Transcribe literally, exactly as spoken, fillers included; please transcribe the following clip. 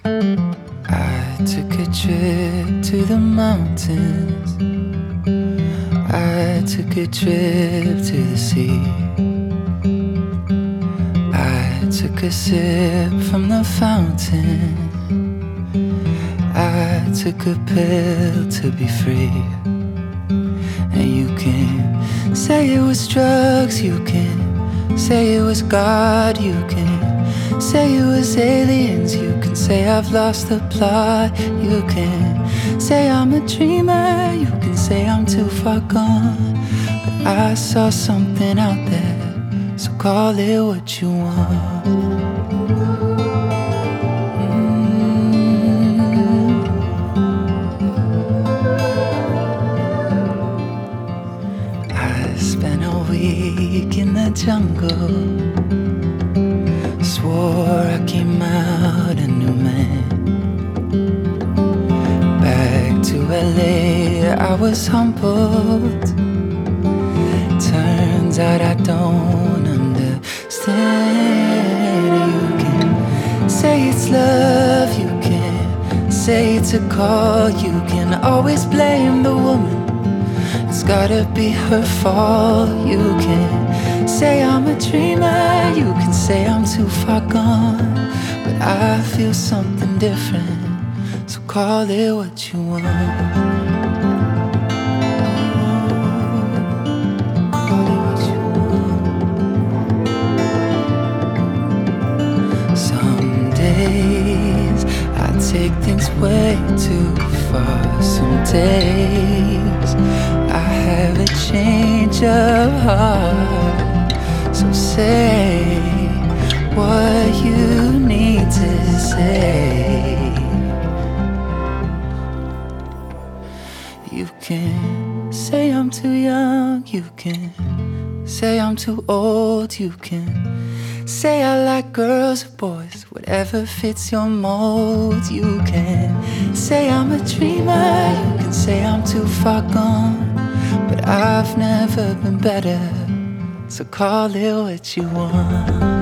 I took a trip to the mountains. I took a trip to the sea. I took a sip from the fountain. I took a pill to be free. And you can say it was drugs, you can say it was God, you can say it was aliens, you can say I've lost the plot, you can say I'm a dreamer, you can say I'm too far gone. But I saw something out there, so call it what you want. In the jungle, swore I came out a new man. Back to L A, I was humbled. Turns out I don't understand. You can say it's love, you can say it's a call, you can always blame the woman. It's gotta be her fault. You can say I'm a dreamer, you can say I'm too far gone. But I feel something different, so call it what you want. Call it what you want. Some days I take things way too far. Some days I have a change of heart. So say what you need to say. You can say I'm too young, you can say I'm too old, you can say I like girls or boys, whatever fits your mold. You can say I'm a dreamer, you can say I'm too far gone. But I've never been better, so call it what you want.